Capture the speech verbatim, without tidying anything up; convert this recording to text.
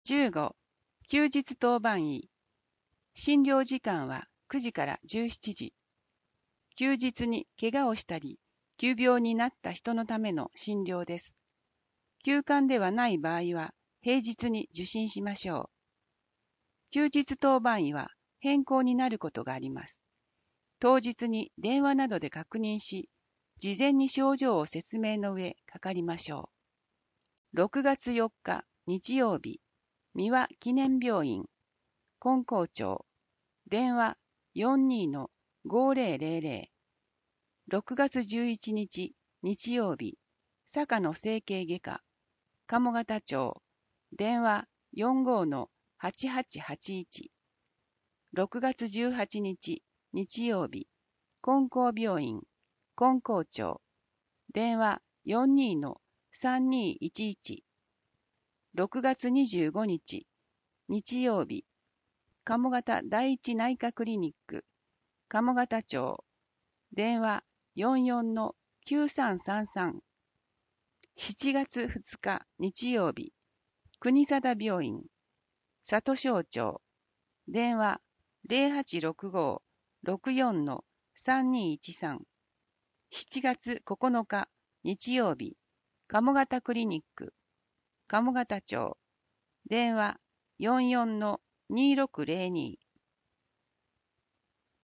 じゅうご、休日当番医。診療時間はくじからじゅうしちじ。休日に怪我をしたり、急病になった人のための診療です。休館ではない場合は、平日に受診しましょう。休日当番医は変更になることがあります。当日に電話などで確認し、事前に症状を説明の上かかりましょう。ろくがつよっか日曜日、三輪記念病院、金光町、電話 よんにー ごーぜろぜろぜろ。ろくがつじゅういちにち日曜日、坂野整形外科、鴨方町、電話 よんごー はちはちはちいち。ろくがつじゅうはちにち日曜日、金光病院、金光町、電話 よんにー さんにーいちいち。ろくがつにじゅうごにち日曜日、鴨方第一内科クリニック、鴨方町、電話 よんよん きゅうさんさんさん。しちがつふつか日曜日、国定病院、里庄町、電話 ゼロはちろくごー ろくよん さんにーいちさん。しちがつここのか日曜日、鴨方クリニック、鴨方町、電話 よんよん にーろくぜろに。